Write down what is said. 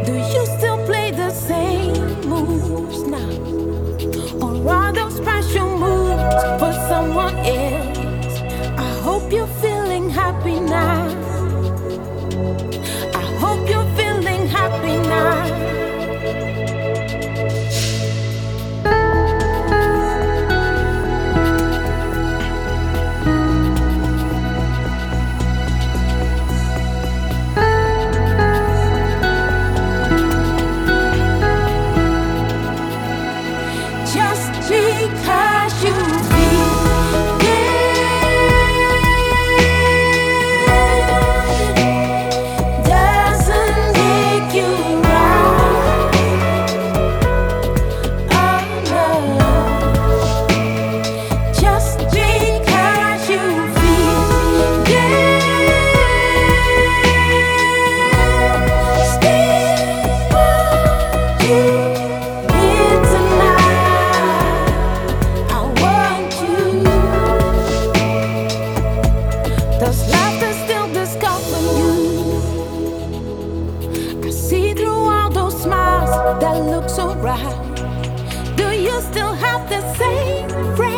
Do you still play the same moves now? Or are those special moves for someone else? I hope you're feeling happy now. I hope you're feeling happy now. Just because you feel good doesn't make you right. Oh no. Just because you feel good still want you here tonight. I want you. Does laughter still discover you? I see through all those smiles that look so right. Do you still have the same friend?